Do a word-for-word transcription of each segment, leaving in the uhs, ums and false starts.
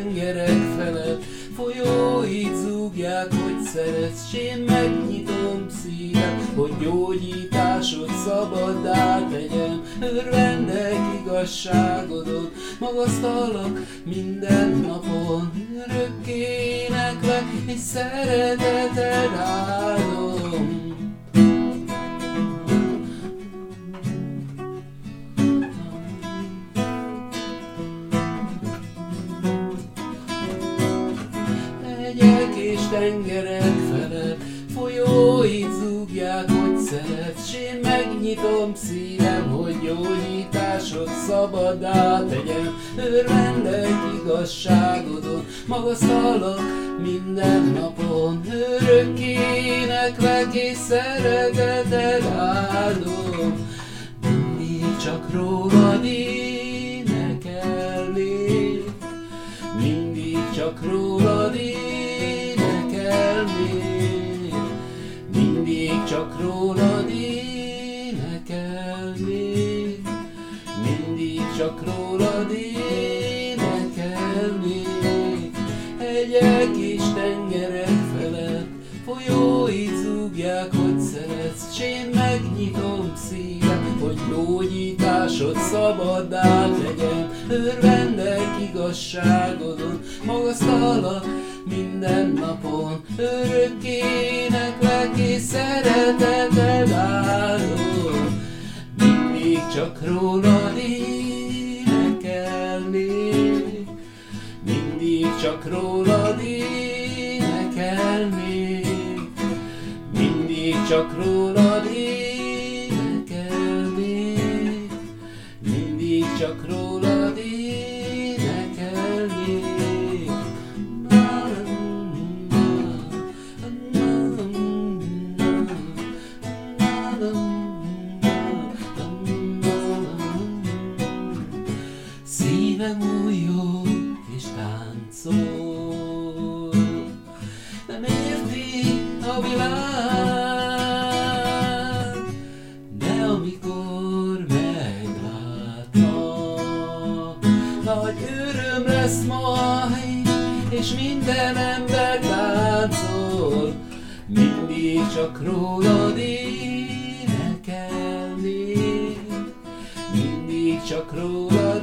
tengerek felett, folyóid zúgják, hogy szeretsz, s én megnyitom szívem, hogy gyógyításod szabaddá tegyem. Örvendek igazságodon, magasztalak minden napon, örökké éneklek, és szereteted áldom. Hegyek és tengerek felett, folyóid zúgják, hogy szeretsz, s én megnyitom szívem, hogy gyógyításod szabaddá tegyem. Örvendek igazságodon, magasztalak minden napon, örökké éneklek, és szereteted áldom. Mindig csak rólad énekelnék, mindig csak rólad énekelnék, mindig csak rólad énekelnék, mindig csak rólad énekelnék. Hegyek és tengerek felett, folyóid zúgják, hogy szeretsz, s én megnyitom szívem, hogy gyógyításod szabaddá tegyem. Örvendek igazságodon, magasztalak minden napon, örökké éneklek, és szereteted áldom. Mindig csak rólad énekelnék, mindig csak rólad énekelnék, mindig csak rólad énekelnék, mindig csak rólad énekelnék. Szívem újjog és táncol, nem érti a világ, de amikor meglátnak, nagy öröm lesz majd, és minden ember táncol. Mindig csak rólad énekelnék, mindig csak rólad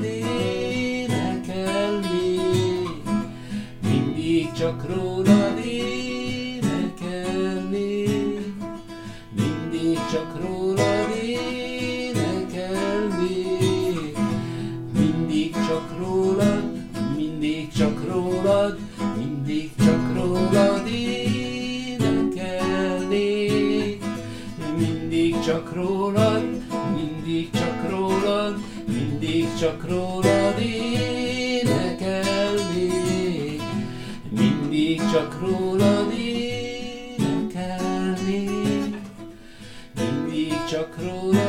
énekelnék, mindig csak rólad énekelnék, mindig csak rólad énekelnék, mindig csak rólad, mindig csak rólad, mindig csak rólad énekelnék, mindig csak rólad, mindig csak rólad, mindig csak rólad énekelnék, mindig csak rólad énekelnék, mindig csak rólad